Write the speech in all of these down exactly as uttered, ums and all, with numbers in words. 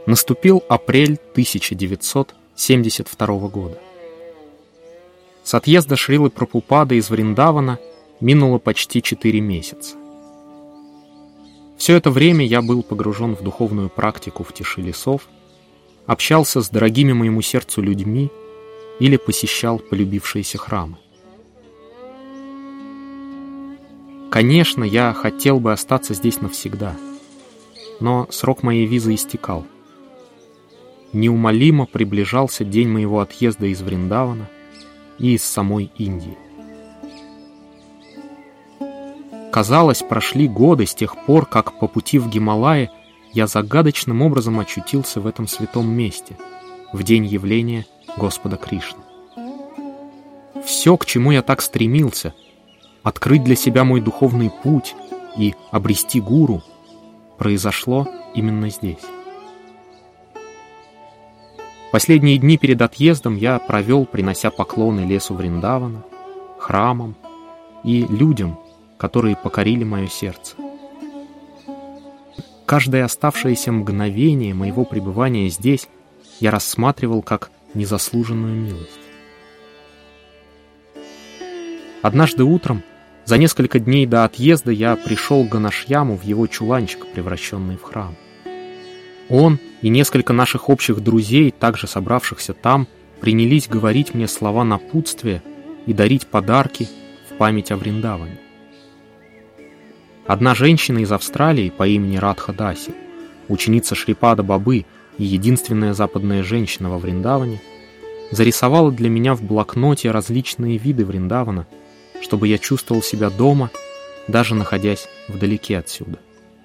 Наступил апрель тысяча девятьсот семьдесят второго года. С отъезда Шрилы Прабхупады из Вриндавана минуло почти четыре месяца. Все это время я был погружен в духовную практику в тиши лесов, общался с дорогими моему сердцу людьми или посещал полюбившиеся храмы. Конечно, я хотел бы остаться здесь навсегда, но срок моей визы истекал. Неумолимо приближался день моего отъезда из Вриндавана и из самой Индии. Казалось, прошли годы с тех пор, как по пути в Гималаи я загадочным образом очутился в этом святом месте, в день явления Господа Кришны. Все, к чему я так стремился, открыть для себя мой духовный путь и обрести гуру, произошло именно здесь. Последние дни перед отъездом я провел, принося поклоны лесу Вриндавана, храмам и людям, которые покорили мое сердце. Каждое оставшееся мгновение моего пребывания здесь я рассматривал как незаслуженную милость. Однажды утром, за несколько дней до отъезда, я пришел к Ганашьяму в его чуланчик, превращенный в храм. Он и несколько наших общих друзей, также собравшихся там, принялись говорить мне слова напутствия и дарить подарки в память о Вриндаване. Одна женщина из Австралии по имени Радха Даси, ученица Шрипада Бабы и единственная западная женщина во Вриндаване, зарисовала для меня в блокноте различные виды Вриндавана, чтобы я чувствовал себя дома, даже находясь вдалеке отсюда.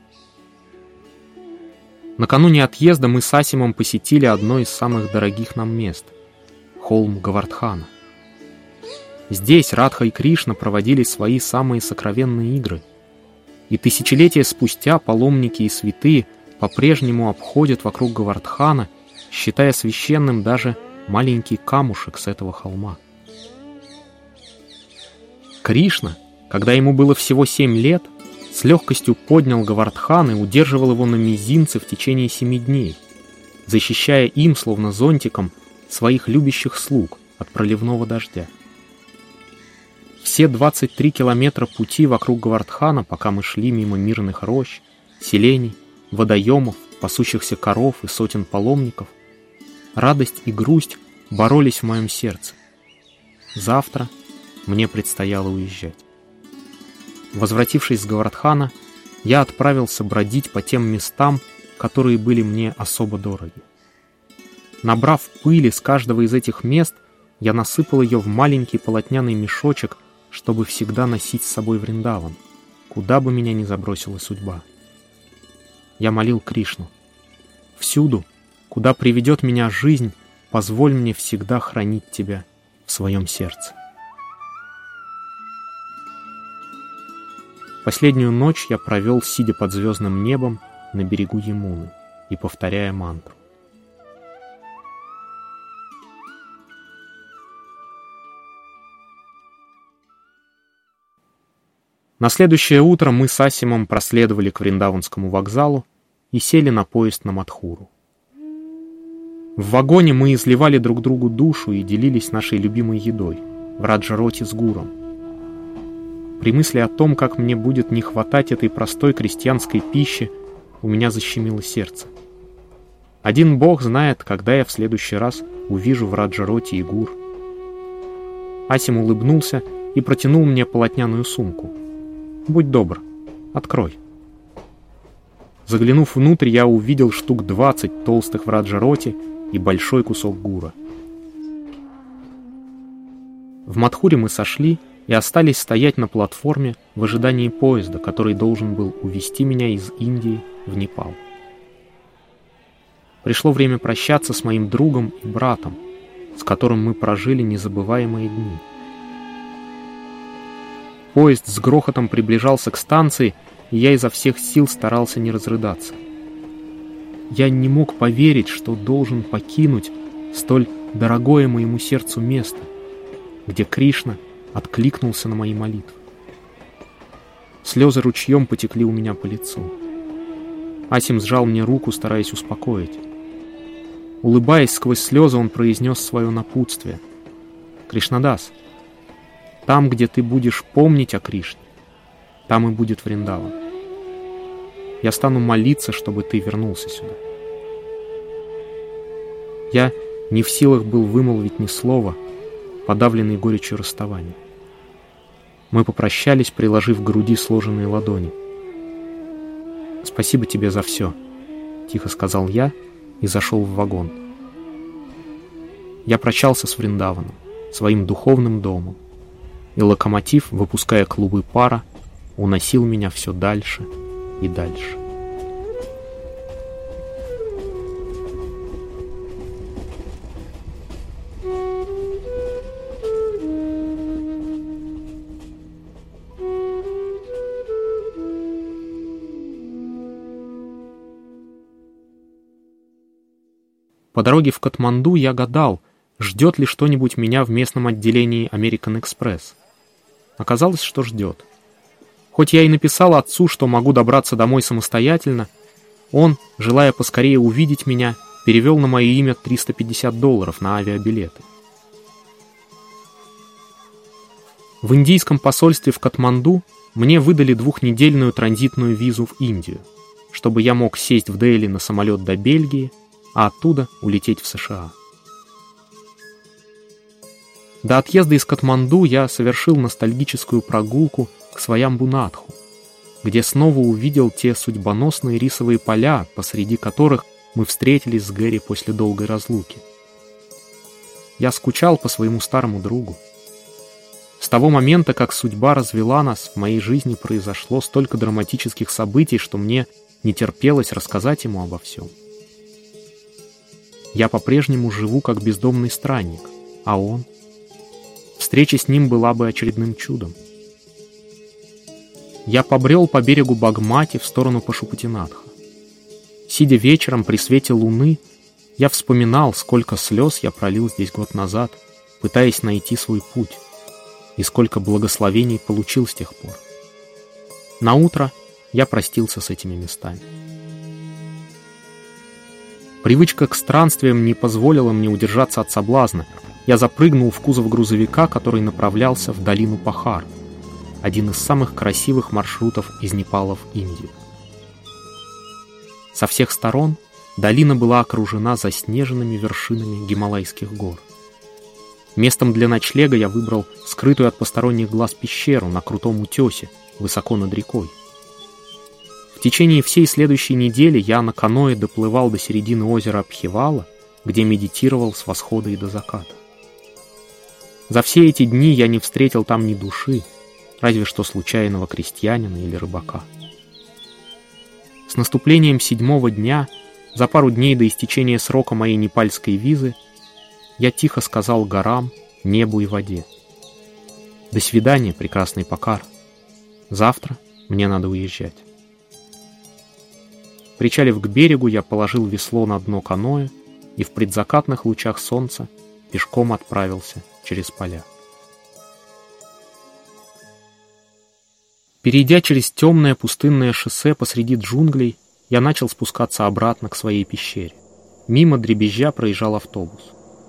Накануне отъезда мы с Асимом посетили одно из самых дорогих нам мест — холм Говардхана. Здесь Радха и Кришна проводили свои самые сокровенные игры, и тысячелетия спустя паломники и святые по-прежнему обходят вокруг Говардхана, считая священным даже маленький камушек с этого холма. Кришна, когда ему было всего семь лет, с легкостью поднял Говардхан и удерживал его на мизинце в течение семи дней, защищая им, словно зонтиком, своих любящих слуг от проливного дождя. Все двадцать три километра пути вокруг Говардхана, пока мы шли мимо мирных рощ, селений, водоемов, пасущихся коров и сотен паломников, радость и грусть боролись в моем сердце. Завтра мне предстояло уезжать. Возвратившись с Говардхана, я отправился бродить по тем местам, которые были мне особо дороги. Набрав пыли с каждого из этих мест, я насыпал ее в маленький полотняный мешочек, чтобы всегда носить с собой Вриндаван, куда бы меня ни забросила судьба. Я молил Кришну: всюду, куда приведет меня жизнь, позволь мне всегда хранить тебя в своем сердце. Последнюю ночь я провел, сидя под звездным небом на берегу Ямуны и повторяя мантру. На следующее утро мы с Асимом проследовали к Вриндаванскому вокзалу и сели на поезд на Мадхуру. В вагоне мы изливали друг другу душу и делились нашей любимой едой — враджароти с гуром. При мысли о том, как мне будет не хватать этой простой крестьянской пищи, у меня защемило сердце. Один Бог знает, когда я в следующий раз увижу враджароти и гур. Асим улыбнулся и протянул мне полотняную сумку. «Будь добр, открой». Заглянув внутрь, я увидел штук двадцать толстых враджароти и большой кусок гура. В Мадхуре мы сошли и остались стоять на платформе в ожидании поезда, который должен был увезти меня из Индии в Непал. Пришло время прощаться с моим другом и братом, с которым мы прожили незабываемые дни. Поезд с грохотом приближался к станции, и я изо всех сил старался не разрыдаться. Я не мог поверить, что должен покинуть столь дорогое моему сердцу место, где Кришна откликнулся на мои молитвы. Слезы ручьем потекли у меня по лицу. Асим сжал мне руку, стараясь успокоить. Улыбаясь сквозь слезы, он произнес свое напутствие. «Кришнадас, там, где ты будешь помнить о Кришне, там и будет Вриндаван. Я стану молиться, чтобы ты вернулся сюда». Я не в силах был вымолвить ни слова, подавленный горечью расставания. Мы попрощались, приложив к груди сложенные ладони. «Спасибо тебе за все», — тихо сказал я и зашел в вагон. Я прощался с Вриндаваном, своим духовным домом, и локомотив, выпуская клубы пара, уносил меня все дальше и дальше. По дороге в Катманду я гадал, ждет ли что-нибудь меня в местном отделении American Express. Оказалось, что ждет. Хоть я и написал отцу, что могу добраться домой самостоятельно, он, желая поскорее увидеть меня, перевел на мое имя триста пятьдесят долларов на авиабилеты. В индийском посольстве в Катманду мне выдали двухнедельную транзитную визу в Индию, чтобы я мог сесть в Дели на самолет до Бельгии, а оттуда улететь в США. До отъезда из Катманду я совершил ностальгическую прогулку к Сваямбу-Надху, где снова увидел те судьбоносные рисовые поля, посреди которых мы встретились с Гэри после долгой разлуки. Я скучал по своему старому другу. С того момента, как судьба развела нас, в моей жизни произошло столько драматических событий, что мне не терпелось рассказать ему обо всем. Я по-прежнему живу как бездомный странник, а он... Встреча с ним была бы очередным чудом. Я побрел по берегу Багмати в сторону Пашупатинатха. Сидя вечером при свете луны, я вспоминал, сколько слез я пролил здесь год назад, пытаясь найти свой путь, и сколько благословений получил с тех пор. Наутро я простился с этими местами. Привычка к странствиям не позволила мне удержаться от соблазна. Я запрыгнул в кузов грузовика, который направлялся в долину Пахар, один из самых красивых маршрутов из Непала в Индию. Со всех сторон долина была окружена заснеженными вершинами Гималайских гор. Местом для ночлега я выбрал скрытую от посторонних глаз пещеру на крутом утесе, высоко над рекой. В течение всей следующей недели я на каное доплывал до середины озера Абхивала, где медитировал с восхода и до заката. За все эти дни я не встретил там ни души, разве что случайного крестьянина или рыбака. С наступлением седьмого дня, за пару дней до истечения срока моей непальской визы, я тихо сказал горам, небу и воде: «До свидания, прекрасный Пакар. Завтра мне надо уезжать». Причалив к берегу, я положил весло на дно каноэ и в предзакатных лучах солнца пешком отправился через поля. Перейдя через темное пустынное шоссе посреди джунглей, я начал спускаться обратно к своей пещере. Мимо дребезжа проезжал автобус.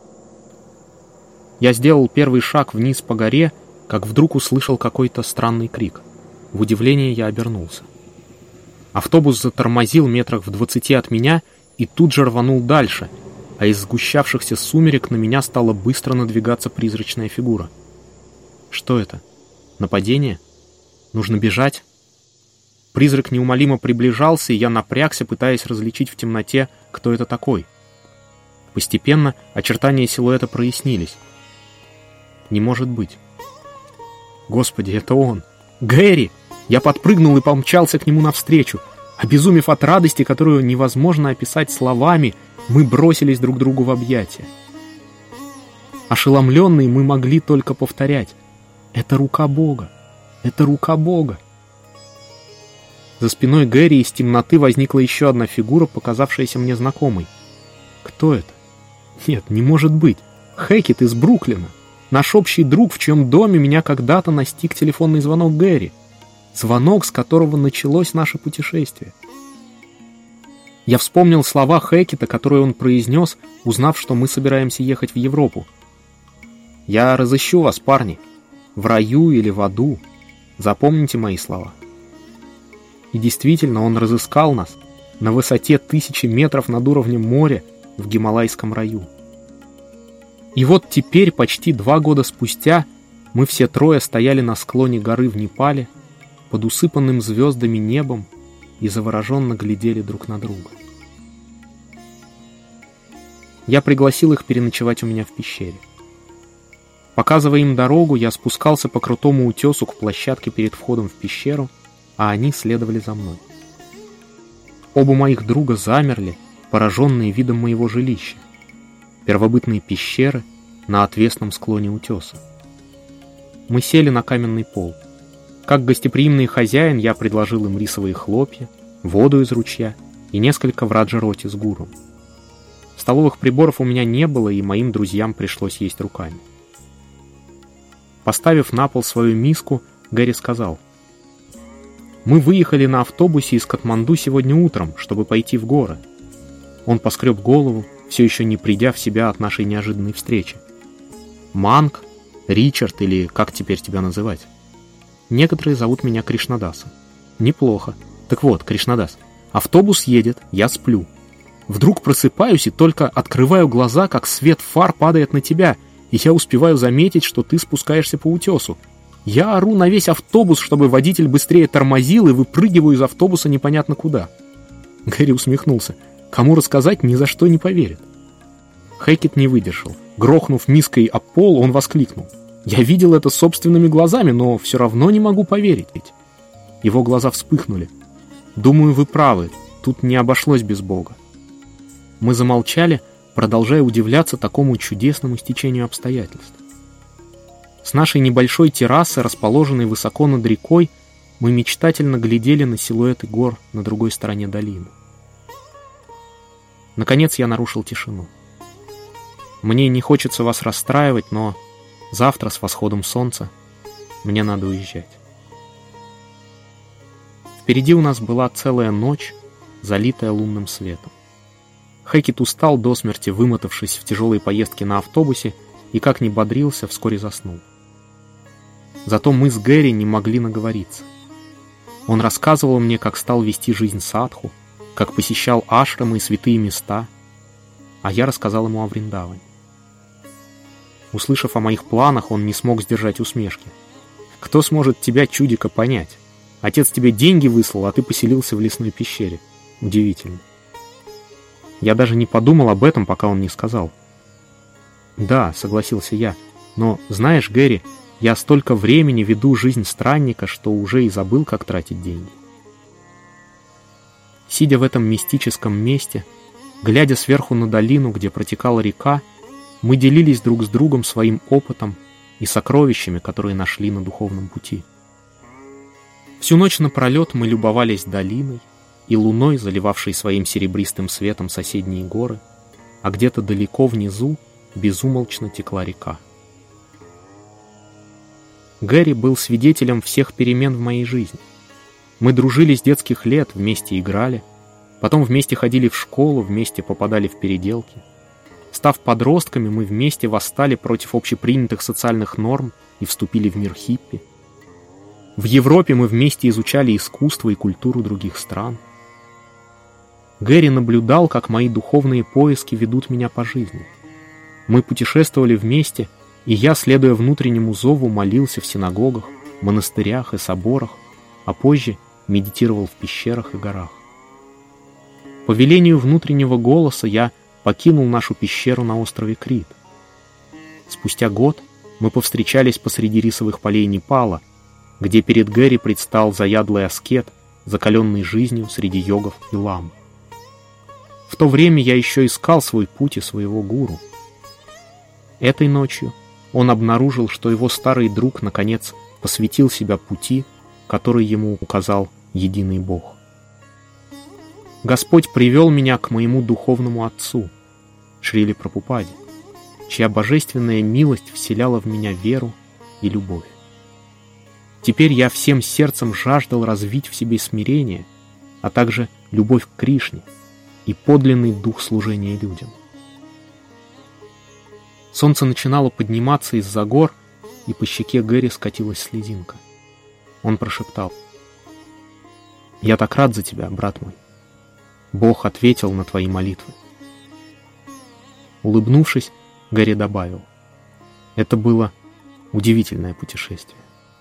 Я сделал первый шаг вниз по горе, как вдруг услышал какой-то странный крик. В удивлении я обернулся. Автобус затормозил метрах в двадцати от меня и тут же рванул дальше, а из сгущавшихся сумерек на меня стала быстро надвигаться призрачная фигура. Что это? Нападение? Нужно бежать? Призрак неумолимо приближался, и я напрягся, пытаясь различить в темноте, кто это такой. Постепенно очертания силуэта прояснились. Не может быть. Господи, это он! Гэри! Я подпрыгнул и помчался к нему навстречу. Обезумев от радости, которую невозможно описать словами, мы бросились друг другу в объятия. Ошеломленные мы могли только повторять: «Это рука Бога! Это рука Бога!» За спиной Гэри из темноты возникла еще одна фигура, показавшаяся мне знакомой. Кто это? Нет, не может быть. Хэкет из Бруклина. Наш общий друг, в чьем доме меня когда-то настиг телефонный звонок Гэри. Звонок, с которого началось наше путешествие. Я вспомнил слова Хекета, которые он произнес, узнав, что мы собираемся ехать в Европу. «Я разыщу вас, парни, в раю или в аду. Запомните мои слова». И действительно, он разыскал нас на высоте тысячи метров над уровнем моря в Гималайском раю. И вот теперь, почти два года спустя, мы все трое стояли на склоне горы в Непале, под усыпанным звездами небом, и завороженно глядели друг на друга. Я пригласил их переночевать у меня в пещере. Показывая им дорогу, я спускался по крутому утесу к площадке перед входом в пещеру, а они следовали за мной. Оба моих друга замерли, пораженные видом моего жилища. Первобытные пещеры на отвесном склоне утеса. Мы сели на каменный пол. Как гостеприимный хозяин, я предложил им рисовые хлопья, воду из ручья и несколько враджа-роти с гуром. Столовых приборов у меня не было, и моим друзьям пришлось есть руками. Поставив на пол свою миску, Гэри сказал: «Мы выехали на автобусе из Катманду сегодня утром, чтобы пойти в горы». Он поскреб голову, все еще не придя в себя от нашей неожиданной встречи. «Манг, Ричард или как теперь тебя называть? Некоторые зовут меня Кришнадасом». «Неплохо. Так вот, Кришнадас, автобус едет, я сплю. Вдруг просыпаюсь и только открываю глаза, как свет фар падает на тебя, и я успеваю заметить, что ты спускаешься по утесу. Я ору на весь автобус, чтобы водитель быстрее тормозил, и выпрыгиваю из автобуса непонятно куда». Гэри усмехнулся. Кому рассказать, ни за что не поверит. Хекет не выдержал. Грохнув миской об пол, он воскликнул: «Я видел это собственными глазами, но все равно не могу поверить». Его глаза вспыхнули. «Думаю, вы правы, тут не обошлось без Бога». Мы замолчали, продолжая удивляться такому чудесному стечению обстоятельств. С нашей небольшой террасы, расположенной высоко над рекой, мы мечтательно глядели на силуэты гор на другой стороне долины. Наконец я нарушил тишину. «Мне не хочется вас расстраивать, но завтра с восходом солнца мне надо уезжать». Впереди у нас была целая ночь, залитая лунным светом. Хекет устал до смерти, вымотавшись в тяжелой поездке на автобусе, и как ни бодрился, вскоре заснул. Зато мы с Гэри не могли наговориться. Он рассказывал мне, как стал вести жизнь садху, как посещал ашрамы и святые места, а я рассказал ему о Вриндаване. Услышав о моих планах, он не смог сдержать усмешки. «Кто сможет тебя, чудика, понять? Отец тебе деньги выслал, а ты поселился в лесной пещере. Удивительно». Я даже не подумал об этом, пока он не сказал. «Да», — согласился я, — «но, знаешь, Гэри, я столько времени веду жизнь странника, что уже и забыл, как тратить деньги». Сидя в этом мистическом месте, глядя сверху на долину, где протекала река, мы делились друг с другом своим опытом и сокровищами, которые нашли на духовном пути. Всю ночь напролет мы любовались долиной и луной, заливавшей своим серебристым светом соседние горы, а где-то далеко внизу безумолчно текла река. Гэри был свидетелем всех перемен в моей жизни. Мы дружили с детских лет, вместе играли, потом вместе ходили в школу, вместе попадали в переделки. Став подростками, мы вместе восстали против общепринятых социальных норм и вступили в мир хиппи. В Европе мы вместе изучали искусство и культуру других стран. Гэри наблюдал, как мои духовные поиски ведут меня по жизни. Мы путешествовали вместе, и я, следуя внутреннему зову, молился в синагогах, монастырях и соборах, а позже медитировал в пещерах и горах. По велению внутреннего голоса я покинул нашу пещеру на острове Крит. Спустя год мы повстречались посреди рисовых полей Непала, где перед Гэри предстал заядлый аскет, закаленный жизнью среди йогов и лам. В то время я еще искал свой путь и своего гуру. Этой ночью он обнаружил, что его старый друг наконец посвятил себя пути, который ему указал единый Бог. Господь привел меня к моему духовному отцу, Шриле Прабхупаде, чья божественная милость вселяла в меня веру и любовь. Теперь я всем сердцем жаждал развить в себе смирение, а также любовь к Кришне, и подлинный дух служения людям. Солнце начинало подниматься из-за гор, и по щеке Гэри скатилась слезинка. Он прошептал: «Я так рад за тебя, брат мой. Бог ответил на твои молитвы». Улыбнувшись, Гэри добавил: «Это было удивительное путешествие».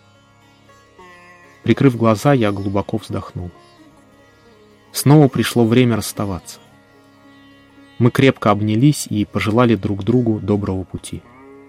Прикрыв глаза, я глубоко вздохнул. Снова пришло время расставаться. Мы крепко обнялись и пожелали друг другу доброго пути.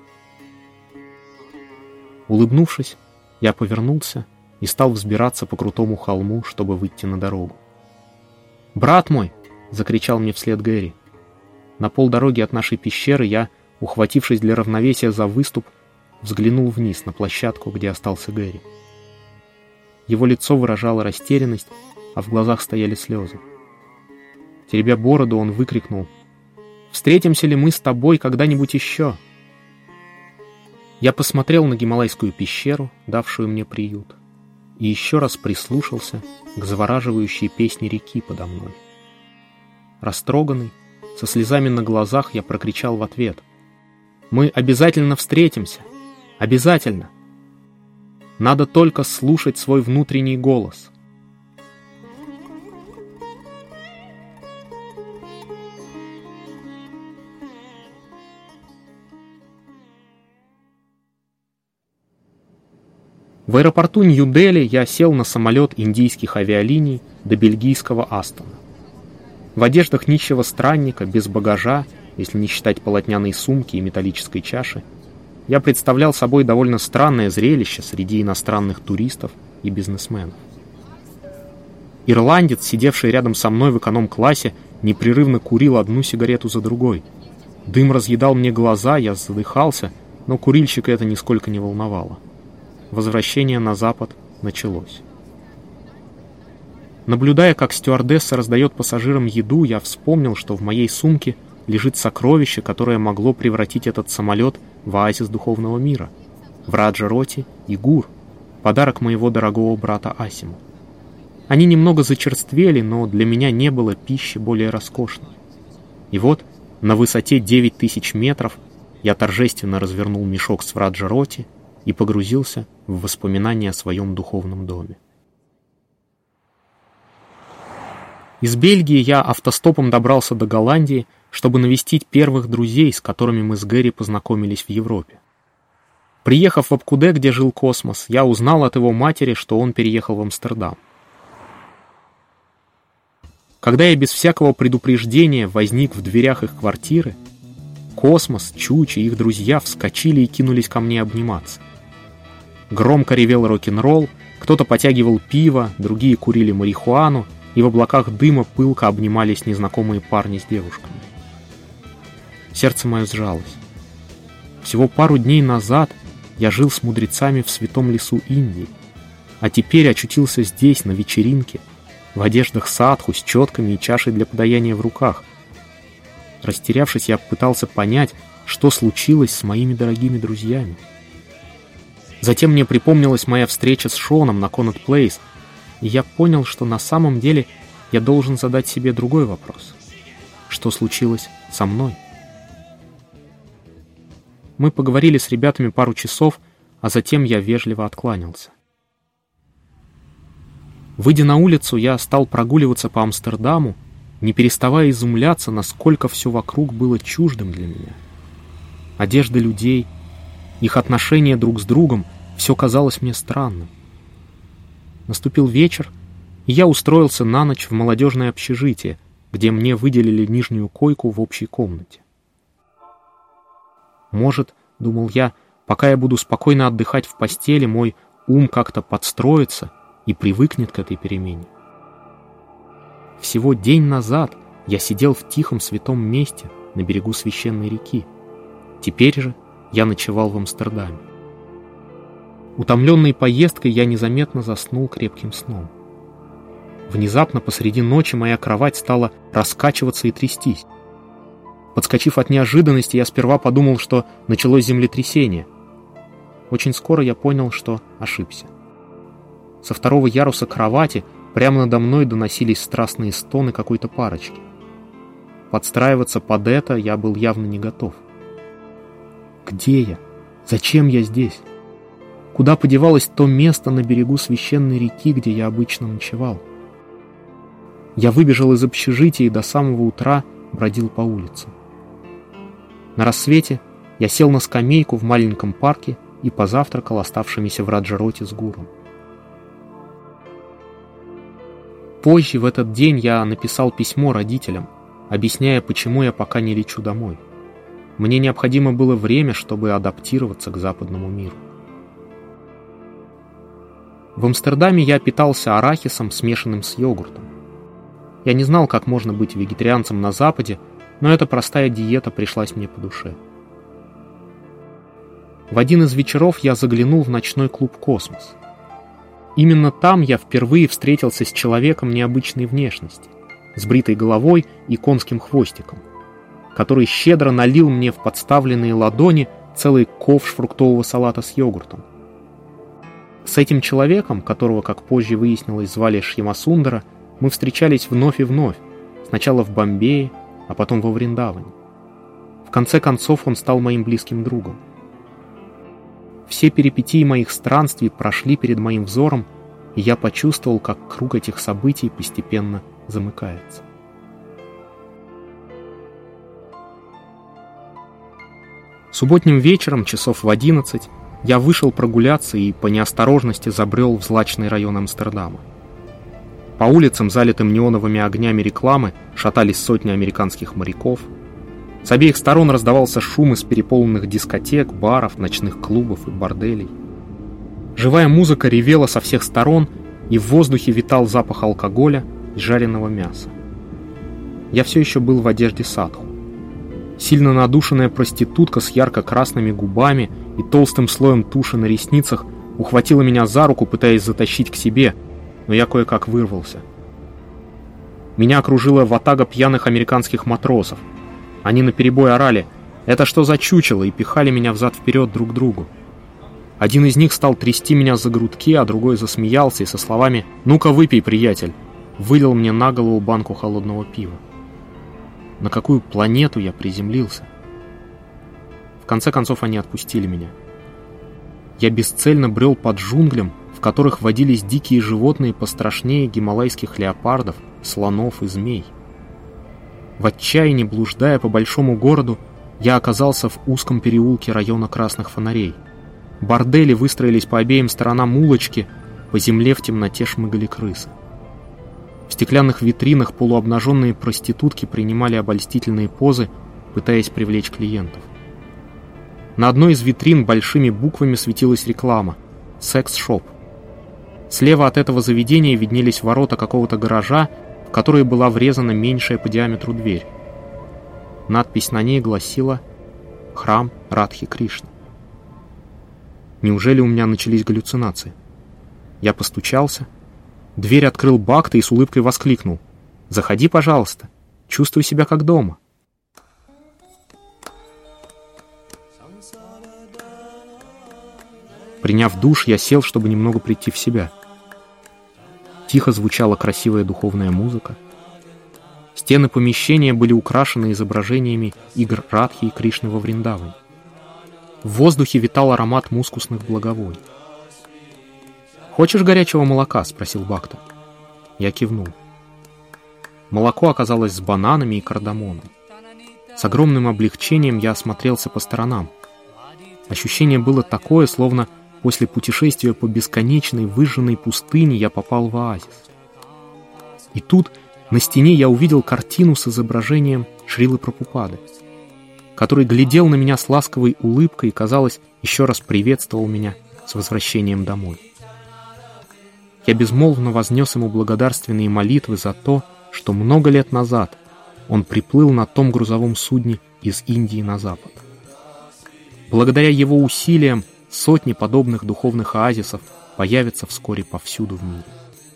Улыбнувшись, я повернулся и стал взбираться по крутому холму, чтобы выйти на дорогу. «Брат мой!» — закричал мне вслед Гэри. На полдороги от нашей пещеры я, ухватившись для равновесия за выступ, взглянул вниз на площадку, где остался Гэри. Его лицо выражало растерянность, а в глазах стояли слезы. Теребя бороду, он выкрикнул: «Встретимся ли мы с тобой когда-нибудь еще?» Я посмотрел на Гималайскую пещеру, давшую мне приют, и еще раз прислушался к завораживающей песне реки подо мной. Растроганный, со слезами на глазах, я прокричал в ответ: «Мы обязательно встретимся! Обязательно! Надо только слушать свой внутренний голос!» В аэропорту Нью-Дели я сел на самолет индийских авиалиний до бельгийского Астона. В одеждах нищего странника, без багажа, если не считать полотняной сумки и металлической чаши, я представлял собой довольно странное зрелище среди иностранных туристов и бизнесменов. Ирландец, сидевший рядом со мной в эконом-классе, непрерывно курил одну сигарету за другой. Дым разъедал мне глаза, я задыхался, но курильщика это нисколько не волновало. Возвращение на запад началось. Наблюдая, как стюардесса раздает пассажирам еду, я вспомнил, что в моей сумке лежит сокровище, которое могло превратить этот самолет в оазис духовного мира, в Раджа-Роти и Гур, подарок моего дорогого брата Асиму. Они немного зачерствели, но для меня не было пищи более роскошной. И вот, на высоте девять тысяч метров, я торжественно развернул мешок с Раджа-Роти и погрузился в воспоминания о своем духовном доме. Из Бельгии я автостопом добрался до Голландии, чтобы навестить первых друзей, с которыми мы с Гэри познакомились в Европе. Приехав в Апкуде, где жил Космос, я узнал от его матери, что он переехал в Амстердам. Когда я без всякого предупреждения возник в дверях их квартиры, Космос, Чуч и их друзья вскочили и кинулись ко мне обниматься. Громко ревел рок-н-ролл, кто-то потягивал пиво, другие курили марихуану, и в облаках дыма пылко обнимались незнакомые парни с девушками. Сердце мое сжалось. Всего пару дней назад я жил с мудрецами в святом лесу Индии, а теперь очутился здесь, на вечеринке, в одеждах садху, с четками и чашей для подаяния в руках. Растерявшись, я пытался понять, что случилось с моими дорогими друзьями. Затем мне припомнилась моя встреча с Шоном на Connaught Place, и я понял, что на самом деле я должен задать себе другой вопрос. Что случилось со мной? Мы поговорили с ребятами пару часов, а затем я вежливо откланялся. Выйдя на улицу, я стал прогуливаться по Амстердаму, не переставая изумляться, насколько все вокруг было чуждым для меня. Одежда людей, их отношения друг с другом, все казалось мне странным. Наступил вечер, и я устроился на ночь в молодежное общежитие, где мне выделили нижнюю койку в общей комнате. Может, думал я, пока я буду спокойно отдыхать в постели, мой ум как-то подстроится и привыкнет к этой перемене. Всего день назад я сидел в тихом святом месте на берегу священной реки. Теперь же я ночевал в Амстердаме. Утомленный поездкой, я незаметно заснул крепким сном. Внезапно посреди ночи моя кровать стала раскачиваться и трястись. Подскочив от неожиданности, я сперва подумал, что началось землетрясение. Очень скоро я понял, что ошибся. Со второго яруса кровати прямо надо мной доносились страстные стоны какой-то парочки. подстраиваться под это я был явно не готов. Где я? Зачем я здесь? Куда подевалось то место на берегу священной реки, где я обычно ночевал? Я выбежал из общежития и до самого утра бродил по улицам. На рассвете я сел на скамейку в маленьком парке и позавтракал оставшимися в Раджароте с гуром. Позже в этот день я написал письмо родителям, объясняя, почему я пока не лечу домой. Мне необходимо было время, чтобы адаптироваться к западному миру. В Амстердаме я питался арахисом, смешанным с йогуртом. Я не знал, как можно быть вегетарианцем на Западе, но эта простая диета пришлась мне по душе. В один из вечеров я заглянул в ночной клуб «Космос». Именно там я впервые встретился с человеком необычной внешности, с бритой головой и конским хвостиком, который щедро налил мне в подставленные ладони целый ковш фруктового салата с йогуртом. С этим человеком, которого, как позже выяснилось, звали Шьямасундара, мы встречались вновь и вновь, сначала в Бомбее, а потом во Вриндаване. В конце концов он стал моим близким другом. Все перипетии моих странствий прошли перед моим взором, и я почувствовал, как круг этих событий постепенно замыкается. Субботним вечером, часов в одиннадцать, я вышел прогуляться и по неосторожности забрел в злачный район Амстердама. По улицам, залитым неоновыми огнями рекламы, шатались сотни американских моряков. С обеих сторон раздавался шум из переполненных дискотек, баров, ночных клубов и борделей. Живая музыка ревела со всех сторон, и в воздухе витал запах алкоголя и жареного мяса. Я все еще был в одежде садху. Сильно надушенная проститутка с ярко-красными губами и толстым слоем туши на ресницах ухватила меня за руку, пытаясь затащить к себе, но я кое-как вырвался. Меня окружила ватага пьяных американских матросов. Они наперебой орали: «Это что за чучело?» и пихали меня взад-вперед друг к другу. Один из них стал трясти меня за грудки, а другой засмеялся и со словами «Ну-ка выпей, приятель!» вылил мне на голову банку холодного пива. На какую планету я приземлился? В конце концов они отпустили меня. Я бесцельно брел под джунглям, в которых водились дикие животные пострашнее гималайских леопардов, слонов и змей. В отчаянии, блуждая по большому городу, я оказался в узком переулке района красных фонарей. Бордели выстроились по обеим сторонам улочки, по земле в темноте шмыгали крысы. В стеклянных витринах полуобнаженные проститутки принимали обольстительные позы, пытаясь привлечь клиентов. На одной из витрин большими буквами светилась реклама «Секс-шоп». Слева от этого заведения виднелись ворота какого-то гаража, в которые была врезана меньшая по диаметру дверь. Надпись на ней гласила «Храм Радхи Кришны». Неужели у меня начались галлюцинации? Я постучался. Дверь открыл Бхакта и с улыбкой воскликнул: «Заходи, пожалуйста. Чувствую себя как дома». Приняв душ, я сел, чтобы немного прийти в себя. Тихо звучала красивая духовная музыка. Стены помещения были украшены изображениями игр Радхи и Кришны во Вриндаване. В воздухе витал аромат мускусных благовоний. «Хочешь горячего молока?» — спросил Бхакта. Я кивнул. Молоко оказалось с бананами и кардамоном. С огромным облегчением я осмотрелся по сторонам. Ощущение было такое, словно после путешествия по бесконечной выжженной пустыне я попал в оазис. И тут на стене я увидел картину с изображением Шрилы Прабхупады, который глядел на меня с ласковой улыбкой и, казалось, еще раз приветствовал меня с возвращением домой. Я безмолвно вознес ему благодарственные молитвы за то, что много лет назад он приплыл на том грузовом судне из Индии на запад. Благодаря его усилиям сотни подобных духовных оазисов появятся вскоре повсюду в мире.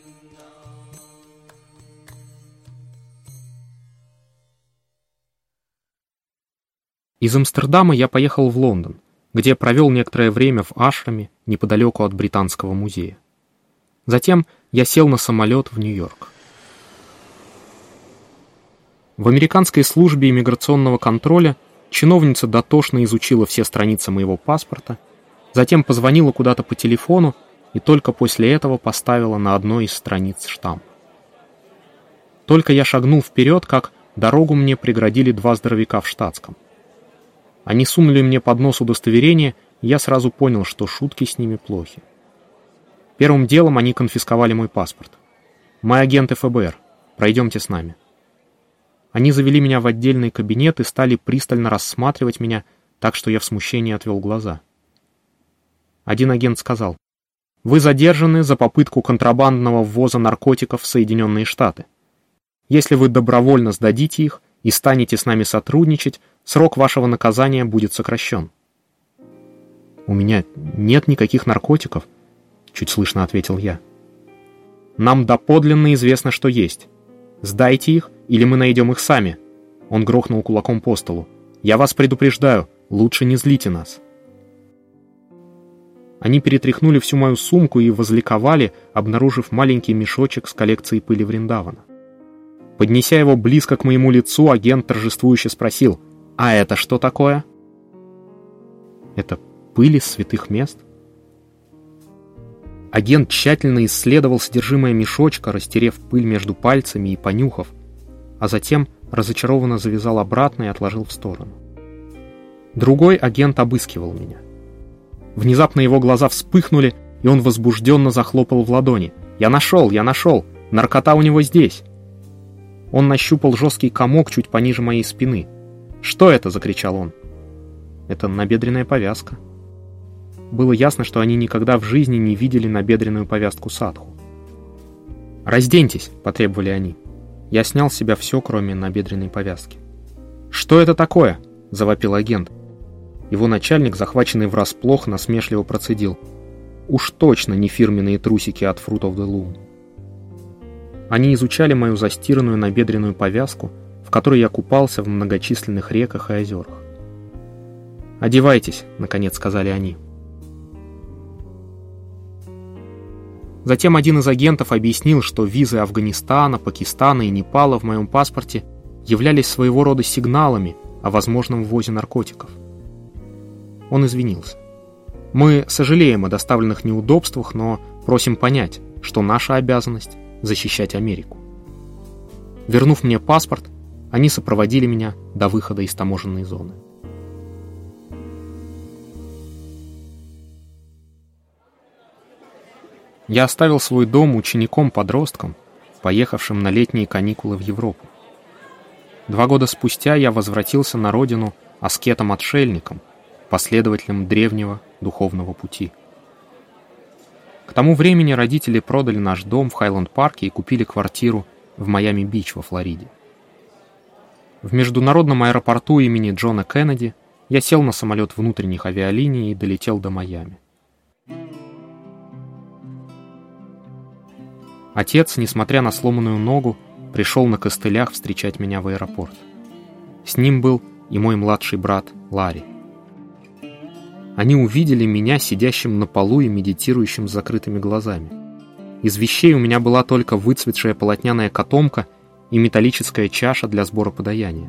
Из Амстердама я поехал в Лондон, где провел некоторое время в ашраме неподалеку от Британского музея. Затем я сел на самолет в Нью-Йорк. В американской службе иммиграционного контроля чиновница дотошно изучила все страницы моего паспорта, затем позвонила куда-то по телефону и только после этого поставила на одной из страниц штамп. Только я шагнул вперед, как дорогу мне преградили два здоровяка в штатском. Они сунули мне под нос удостоверение, и я сразу понял, что шутки с ними плохи. Первым делом они конфисковали мой паспорт. «Мы агенты эф бэ эр. Пройдемте с нами». Они завели меня в отдельный кабинет и стали пристально рассматривать меня, так что я в смущении отвел глаза. Один агент сказал: «Вы задержаны за попытку контрабандного ввоза наркотиков в Соединенные Штаты. Если вы добровольно сдадите их и станете с нами сотрудничать, срок вашего наказания будет сокращен». «У меня нет никаких наркотиков», — чуть слышно ответил я. «Нам доподлинно известно, что есть. Сдайте их, или мы найдем их сами». Он грохнул кулаком по столу. «Я вас предупреждаю, лучше не злите нас». Они перетряхнули всю мою сумку и возликовали, обнаружив маленький мешочек с коллекцией пыли Вриндавана. Поднеся его близко к моему лицу, агент торжествующе спросил: «А это что такое?» «Это пыль из святых мест». Агент тщательно исследовал содержимое мешочка, растерев пыль между пальцами и понюхав, а затем разочарованно завязал обратно и отложил в сторону. Другой агент обыскивал меня. Внезапно его глаза вспыхнули, и он возбужденно захлопал в ладони. «Я нашел, я нашел! Наркота у него здесь!» Он нащупал жесткий комок чуть пониже моей спины. «Что это?» — закричал он. «Это набедренная повязка». Было ясно, что они никогда в жизни не видели набедренную повязку садху. «Разденьтесь!» — потребовали они. Я снял с себя все, кроме набедренной повязки. «Что это такое?» — завопил агент. Его начальник, захваченный врасплох, насмешливо процедил: «Уж точно не фирменные трусики от Fruit of the Loom». Они изучали мою застиранную набедренную повязку, в которой я купался в многочисленных реках и озерах. «Одевайтесь», — наконец сказали они. Затем один из агентов объяснил, что визы Афганистана, Пакистана и Непала в моем паспорте являлись своего рода сигналами о возможном ввозе наркотиков. Он извинился. «Мы сожалеем о доставленных неудобствах, но просим понять, что наша обязанность — защищать Америку». Вернув мне паспорт, они сопроводили меня до выхода из таможенной зоны. Я оставил свой дом учеником-подростком, поехавшим на летние каникулы в Европу. Два года спустя я возвратился на родину аскетом-отшельником, последователем древнего духовного пути. К тому времени родители продали наш дом в Хайленд-парке и купили квартиру в Майами-Бич во Флориде. В международном аэропорту имени Джона Кеннеди я сел на самолет внутренних авиалиний и долетел до Майами. Отец, несмотря на сломанную ногу, пришел на костылях встречать меня в аэропорт. С ним был и мой младший брат Ларри. Они увидели меня сидящим на полу и медитирующим с закрытыми глазами. Из вещей у меня была только выцветшая полотняная котомка и металлическая чаша для сбора подаяния.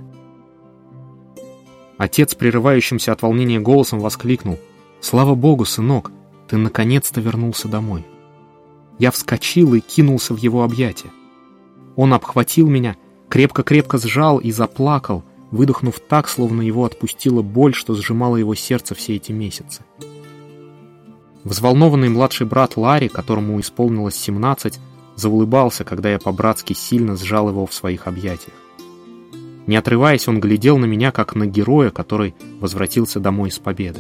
Отец, прерывающимся от волнения голосом, воскликнул: «Слава Богу, сынок, ты наконец-то вернулся домой». Я вскочил и кинулся в его объятия. Он обхватил меня, крепко-крепко сжал и заплакал, выдохнув так, словно его отпустила боль, что сжимала его сердце все эти месяцы. Взволнованный младший брат Ларри, которому исполнилось семнадцать, заулыбался, когда я по-братски сильно сжал его в своих объятиях. Не отрываясь, он глядел на меня, как на героя, который возвратился домой с победой.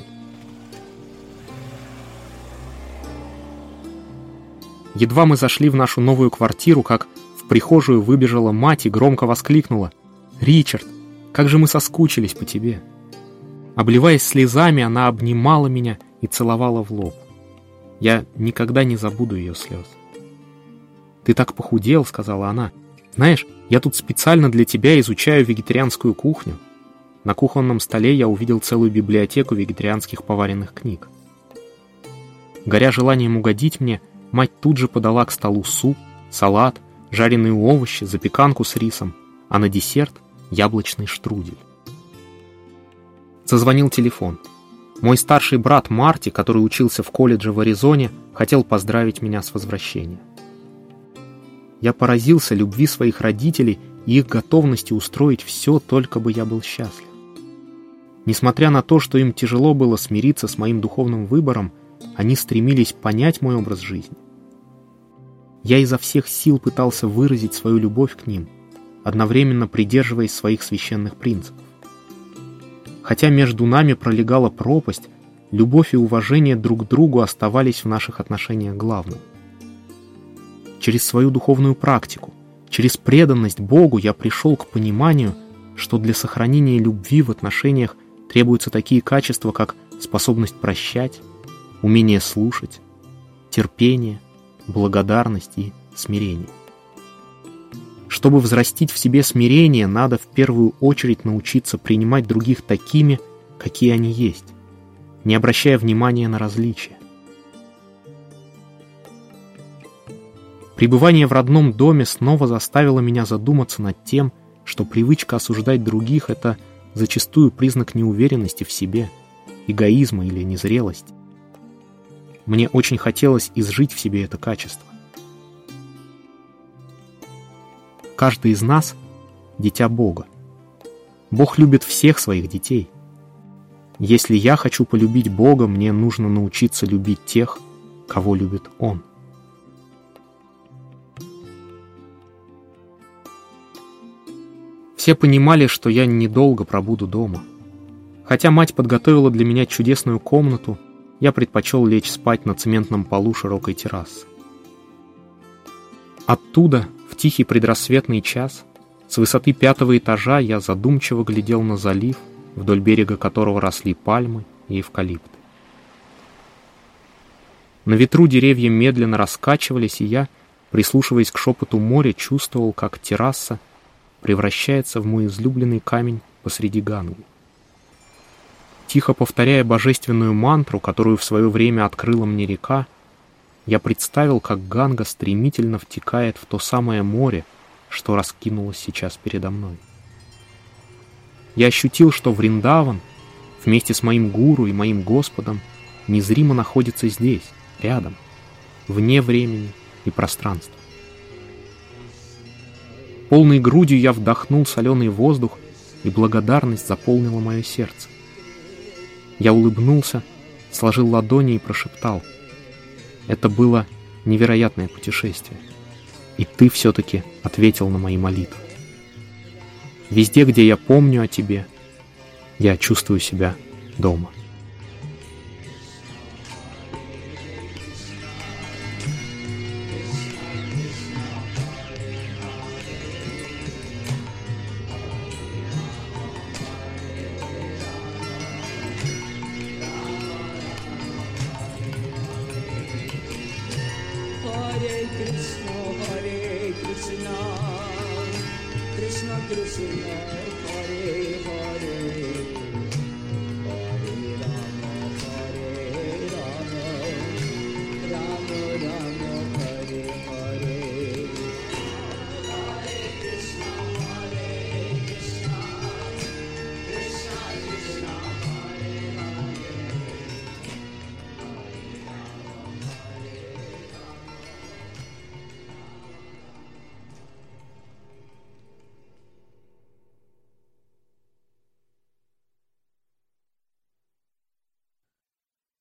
Едва мы зашли в нашу новую квартиру, как в прихожую выбежала мать и громко воскликнула: «Ричард, как же мы соскучились по тебе!» Обливаясь слезами, она обнимала меня и целовала в лоб. Я никогда не забуду ее слез. «Ты так похудел», — сказала она. «Знаешь, я тут специально для тебя изучаю вегетарианскую кухню». На кухонном столе я увидел целую библиотеку вегетарианских поваренных книг. Горя желанием угодить мне, мать тут же подала к столу суп, салат, жареные овощи, запеканку с рисом, а на десерт яблочный штрудель. Зазвонил телефон. Мой старший брат Марти, который учился в колледже в Аризоне, хотел поздравить меня с возвращением. Я поразился любви своих родителей и их готовности устроить все, только бы я был счастлив. Несмотря на то, что им тяжело было смириться с моим духовным выбором, они стремились понять мой образ жизни. Я изо всех сил пытался выразить свою любовь к ним, одновременно придерживаясь своих священных принципов. Хотя между нами пролегала пропасть, любовь и уважение друг к другу оставались в наших отношениях главным. Через свою духовную практику, через преданность Богу я пришел к пониманию, что для сохранения любви в отношениях требуются такие качества, как способность прощать, умение слушать, терпение, благодарность и смирение. Чтобы взрастить в себе смирение, надо в первую очередь научиться принимать других такими, какие они есть, не обращая внимания на различия. Пребывание в родном доме снова заставило меня задуматься над тем, что привычка осуждать других — это зачастую признак неуверенности в себе, эгоизма или незрелости. Мне очень хотелось изжить в себе это качество. Каждый из нас — дитя Бога. Бог любит всех своих детей. Если я хочу полюбить Бога, мне нужно научиться любить тех, кого любит Он. Все понимали, что я недолго пробуду дома. Хотя мать подготовила для меня чудесную комнату, я предпочел лечь спать на цементном полу широкой террасы. Оттуда, в тихий предрассветный час, с высоты пятого этажа я задумчиво глядел на залив, вдоль берега которого росли пальмы и эвкалипты. На ветру деревья медленно раскачивались, и я, прислушиваясь к шепоту моря, чувствовал, как терраса превращается в мой излюбленный камень посреди Ганги. Тихо повторяя божественную мантру, которую в свое время открыла мне река, я представил, как Ганга стремительно втекает в то самое море, что раскинулось сейчас передо мной. Я ощутил, что Вриндаван, вместе с моим гуру и моим Господом, незримо находится здесь, рядом, вне времени и пространства. Полной грудью я вдохнул соленый воздух, и благодарность заполнила мое сердце. Я улыбнулся, сложил ладони и прошептал: «Это было невероятное путешествие, и ты все-таки ответил на мои молитвы. Везде, где я помню о тебе, я чувствую себя дома». Hare Krishna, Hare Krishna, Krishna Krishna.